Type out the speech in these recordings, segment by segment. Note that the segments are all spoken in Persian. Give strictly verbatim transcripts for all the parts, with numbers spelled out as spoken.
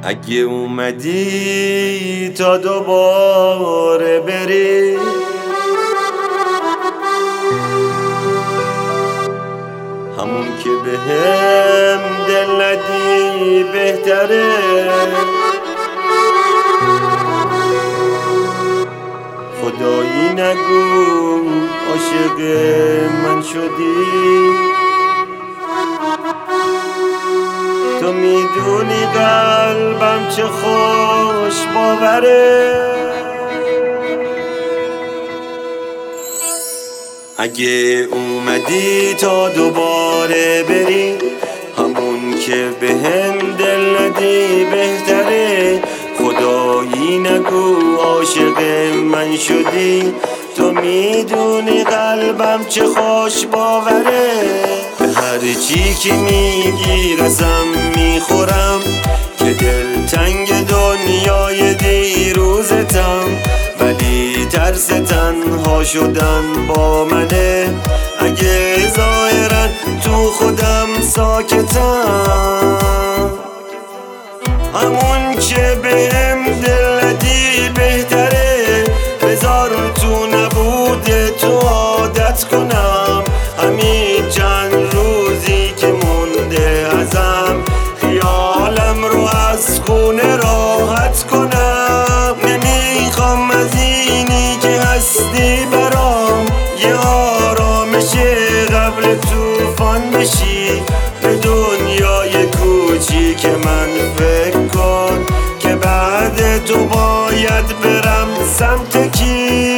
اگه اومدی تا دوباره بری، همون که بهم دل ندی بهتره. خدایی نگو عاشق من شدی، تو میدونی قلبم چه خوش باوره. اگه اومدی تا دوباره بری، همون که بهم دل ندی بهتره. خدایی نگو عاشق من شدی، تو میدونی قلبم چه خوش باوره. به هر چی که میگی قسم میخورم که دل تنگ دنیای دیروزتم، ولی ترس تنها شدن با منه. اگه ظاهرا تو خودم ساکتم، همون که بهم دل ندی بهتره. بذار تو نبوده تو عادت کنم، همین چند روزی که مونده ازم، خیالم رو از خونه راحت کنم. نمیخوام از اینی که هستی برام یه آرامش قبل طوفان بشی. به دنیای کوچیک من فکر کن که بعد تو باید برم سمت کی.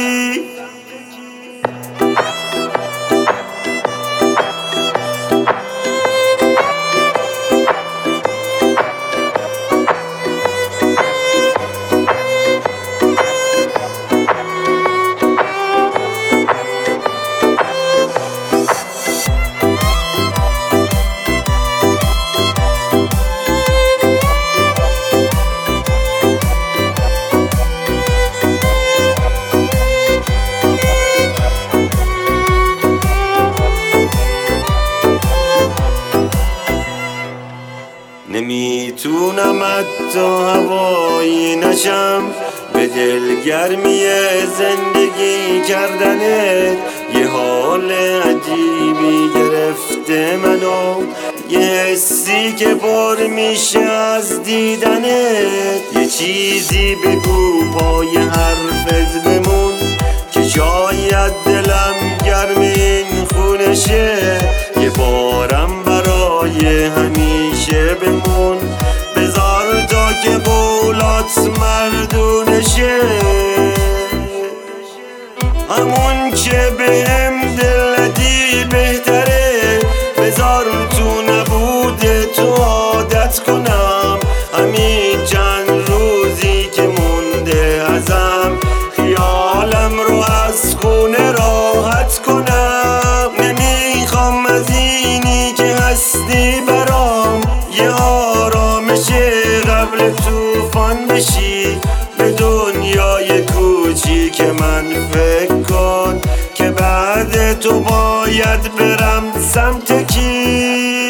نمیتونم حتی هوایی نشم به دلگرمی زندگی کردنت. یه حال عجیبی گرفته منو، یه حسی که پر میشه از دیدنت. یه چیزی بگو پای حرفت بمون که شاید دلم گرم این خونشه. یه بارم برای همیشه بمون، بذار تا که قولات مردونشه. همون که بهم دل ندی بهتره. بذار تو نبوده تو عادت کنم، همین چند روزی که مونده ازم، خیالم رو از خونه راحت کنم. نمیخوام از اینی که هستی برام یه آرامش قبل طوفان بشی. به دنیای کوچیک من فکر کن که بعد تو باید برم سمت کی.